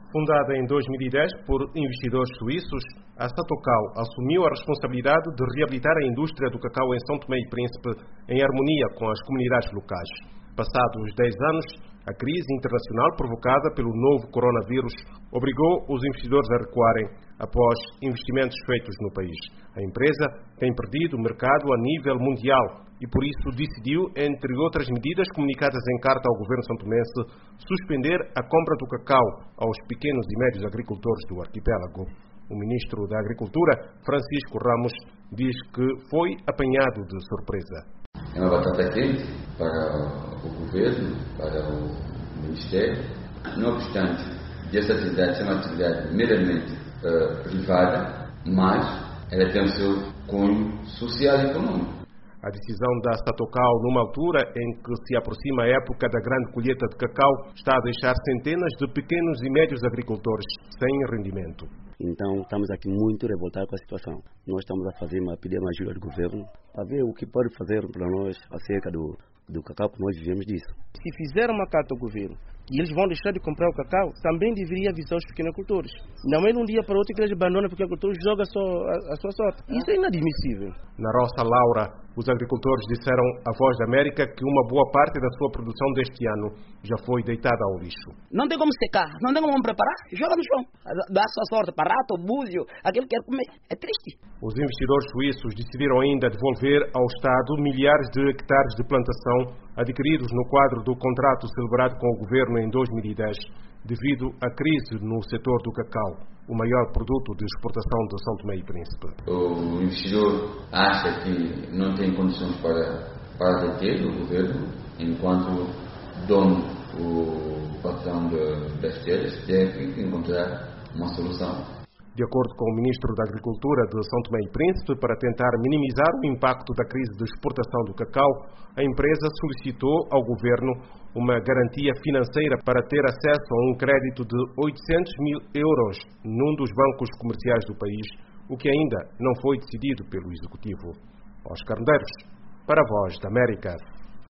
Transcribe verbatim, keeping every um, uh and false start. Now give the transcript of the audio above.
Fundada em dois mil e dez por investidores suíços, a Satocal assumiu a responsabilidade de reabilitar a indústria do cacau em São Tomé e Príncipe em harmonia com as comunidades locais. Passados dez anos, a crise internacional provocada pelo novo coronavírus obrigou os investidores a recuarem após investimentos feitos no país. A empresa tem perdido o mercado a nível mundial e, por isso, decidiu, entre outras medidas comunicadas em carta ao governo santomense, suspender a compra do cacau aos pequenos e médios agricultores do arquipélago. O ministro da Agricultura, Francisco Ramos, diz que foi apanhado de surpresa. É uma batata quente para o governo, para o Ministério. Não obstante, essa atividade ser uma atividade meramente uh, privada, mas ela tem o seu cunho social e econômico. A decisão da Satocal, numa altura em que se aproxima a época da grande colheita de cacau, está a deixar centenas de pequenos e médios agricultores sem rendimento. Então, estamos aqui muito revoltados com a situação. Nós estamos a fazer uma pedir uma ajuda do governo a ver o que pode fazer para nós acerca do, do cacau que nós vivemos disso. Se fizer uma carta ao governo e eles vão deixar de comprar o cacau, também deveria avisar os pequenos agricultores. Não é de um dia para outro que eles abandonam o pequeno agricultor e jogam a sua, a, a sua sorte. Isso é inadmissível. Na Roça Laura, os agricultores disseram à Voz da América que uma boa parte da sua produção deste ano já foi deitada ao lixo. Não tem como secar, não tem como preparar, joga no chão. Dá a sua sorte para rato, búzio, aquele que quer comer. É triste. Os investidores suíços decidiram ainda devolver ao Estado milhares de hectares de plantação adquiridos no quadro do contrato celebrado com o governo em dois mil e dez, devido à crise no setor do cacau, o maior produto de exportação de São Tomé e Príncipe. O investidor acha que não tem condições para, para deter o governo, enquanto dono, o patrão de, das terras, deve encontrar uma solução. De acordo com o ministro da Agricultura de São Tomé e Príncipe, para tentar minimizar o impacto da crise de exportação do cacau, a empresa solicitou ao governo uma garantia financeira para ter acesso a um crédito de oitocentos mil euros num dos bancos comerciais do país, o que ainda não foi decidido pelo Executivo. Oscar Medeiros, para a Voz da América.